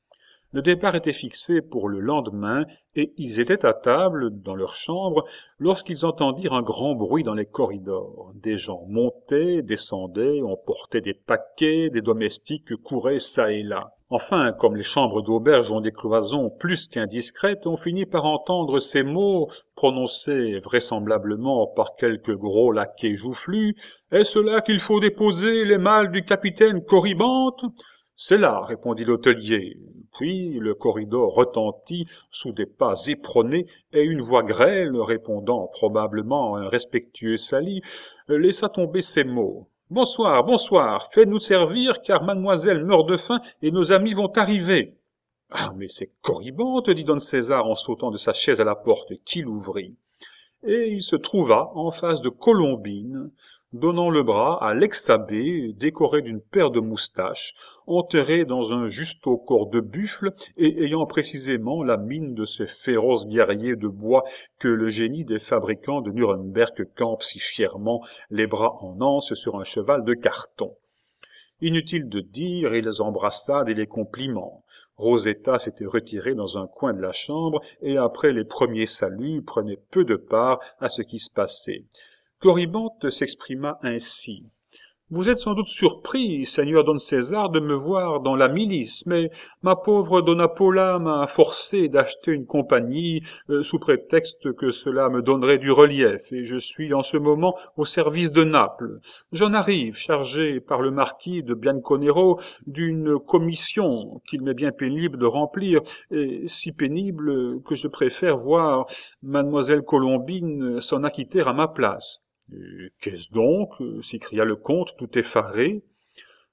Le départ était fixé pour le lendemain, et ils étaient à table, dans leur chambre, lorsqu'ils entendirent un grand bruit dans les corridors. Des gens montaient, descendaient, emportaient des paquets, des domestiques couraient çà et là. Enfin, comme les chambres d'auberge ont des cloisons plus qu'indiscrètes, on finit par entendre ces mots, prononcés vraisemblablement par quelques gros laquais joufflus. « Est-ce là qu'il faut déposer les malles du capitaine Corybante ?» « C'est là, répondit l'hôtelier. Puis le corridor retentit sous des pas éperonnés, et une voix grêle, répondant probablement à un respectueux salut, laissa tomber ces mots. « Bonsoir, bonsoir, faites-nous servir, car mademoiselle meurt de faim et nos amis vont arriver. »« Ah, mais c'est Corybante, dit Don César en sautant de sa chaise à la porte, qui l'ouvrit. Et il se trouva en face de Colombine, donnant le bras à l'ex-abbé, décoré d'une paire de moustaches, enterré dans un justo-corps de buffle et ayant précisément la mine de ces féroces guerriers de bois que le génie des fabricants de Nuremberg campe si fièrement, les bras en anse sur un cheval de carton. Inutile de dire, et les embrassades et les compliments. Rosetta s'était retirée dans un coin de la chambre et après les premiers saluts prenait peu de part à ce qui se passait. Corybante s'exprima ainsi. « Vous êtes sans doute surpris, seigneur Don César, de me voir dans la milice, mais ma pauvre Donna Paula m'a forcé d'acheter une compagnie sous prétexte que cela me donnerait du relief, et je suis en ce moment au service de Naples. J'en arrive, chargé par le marquis de Bianconero d'une commission qu'il m'est bien pénible de remplir, et si pénible que je préfère voir mademoiselle Colombine s'en acquitter à ma place. » « Qu'est-ce donc » s'écria le comte tout effaré.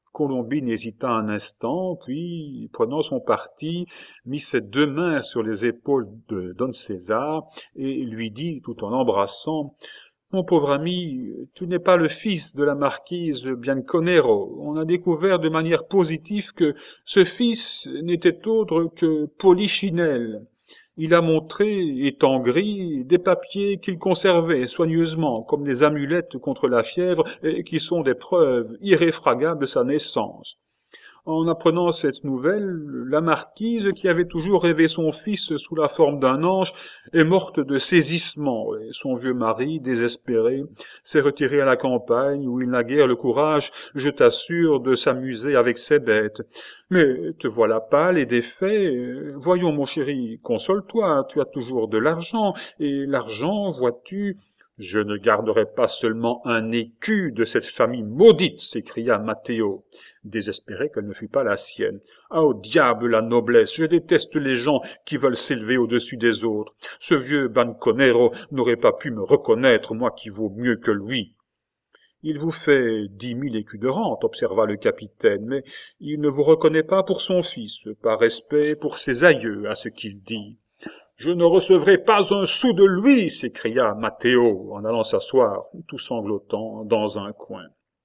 Colombine hésita un instant, puis, prenant son parti, mit ses 2 mains sur les épaules de Don César et lui dit, tout en l'embrassant: « Mon pauvre ami, tu n'es pas le fils de la marquise Bianconero. On a découvert de manière positive que ce fils n'était autre que Polichinelle. Il a montré, étant gris, des papiers qu'il conservait soigneusement, comme des amulettes contre la fièvre, et qui sont des preuves irréfragables de sa naissance. En apprenant cette nouvelle, la marquise, qui avait toujours rêvé son fils sous la forme d'un ange, est morte de saisissement, et son vieux mari, désespéré, s'est retiré à la campagne, où il n'a guère le courage, je t'assure, de s'amuser avec ses bêtes. Mais te voilà pâle et défait. Voyons, mon chéri, console-toi, tu as toujours de l'argent, et l'argent, vois-tu... » « Je ne garderai pas seulement un écu de cette famille maudite, s'écria Matteo, désespéré qu'elle ne fût pas la sienne. Ah, au diable la noblesse, je déteste les gens qui veulent s'élever au-dessus des autres. Ce vieux Bianconero n'aurait pas pu me reconnaître, moi qui vaux mieux que lui. Il vous fait 10 000 écus de rente, observa le capitaine, mais il ne vous reconnaît pas pour son fils, par respect pour ses aïeux, à ce qu'il dit. Je ne recevrai pas un sou de lui, s'écria Matteo, en allant s'asseoir, tout sanglotant, dans un coin.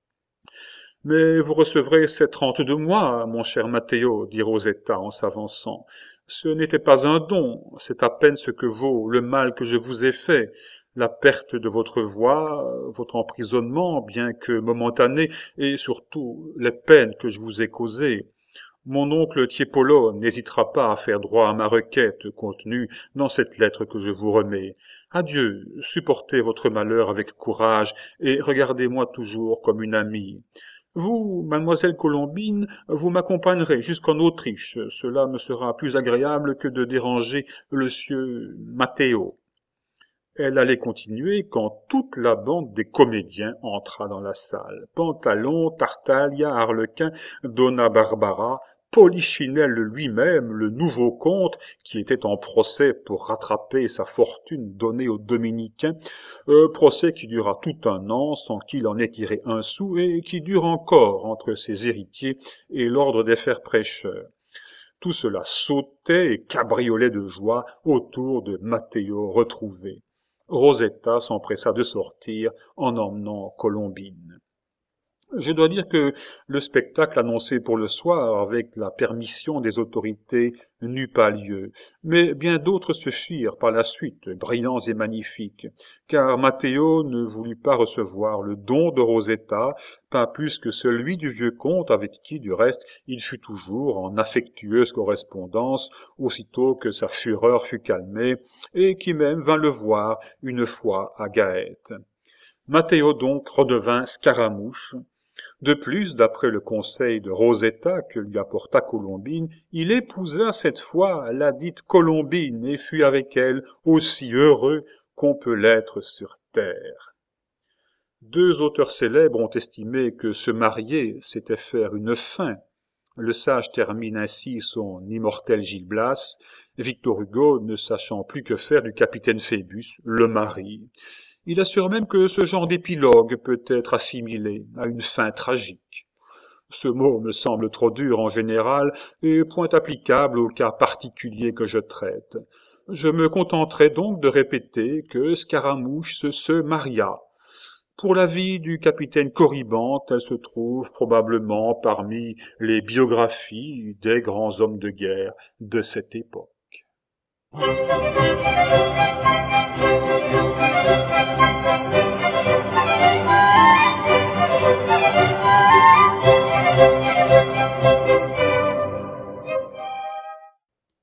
Mais vous recevrez cette rente de moi, mon cher Matteo, dit Rosetta en s'avançant. Ce n'était pas un don, c'est à peine ce que vaut le mal que je vous ai fait. La perte de votre voix, votre emprisonnement, bien que momentané, et surtout les peines que je vous ai causées. Mon oncle Tiepolo n'hésitera pas à faire droit à ma requête contenue dans cette lettre que je vous remets. Adieu, supportez votre malheur avec courage et regardez-moi toujours comme une amie. Vous, mademoiselle Colombine, vous m'accompagnerez jusqu'en Autriche. Cela me sera plus agréable que de déranger le sieur Matteo. Elle allait continuer quand toute la bande des comédiens entra dans la salle. Pantalon, Tartaglia, Harlequin, Donna Barbara, Polichinelle lui-même, le nouveau comte, qui était en procès pour rattraper sa fortune donnée aux dominicains, procès qui dura tout un an sans qu'il en ait tiré un sou et qui dure encore entre ses héritiers et l'ordre des frères prêcheurs. Tout cela sautait et cabriolait de joie autour de Matteo retrouvé. Rosetta s'empressa de sortir en emmenant Colombine. Je dois dire que le spectacle annoncé pour le soir, avec la permission des autorités, n'eut pas lieu, mais bien d'autres se firent par la suite, brillants et magnifiques, car Matteo ne voulut pas recevoir le don de Rosetta, pas plus que celui du vieux comte, avec qui, du reste, il fut toujours en affectueuse correspondance, aussitôt que sa fureur fut calmée, et qui même vint le voir une fois à Gaète. Matteo donc redevint Scaramouche. De plus, d'après le conseil de Rosetta que lui apporta Colombine, il épousa cette fois la dite Colombine et fut avec elle aussi heureux qu'on peut l'être sur terre. 2 auteurs célèbres ont estimé que se marier, c'était faire une fin. Le sage termine ainsi son immortel Gil Blas, Victor Hugo ne sachant plus que faire du capitaine Phébus, le mari. Il assure même que ce genre d'épilogue peut être assimilé à une fin tragique. Ce mot me semble trop dur en général et point applicable au cas particulier que je traite. Je me contenterai donc de répéter que Scaramouche se maria. Pour la vie du capitaine Corriban, elle se trouve probablement parmi les biographies des grands hommes de guerre de cette époque.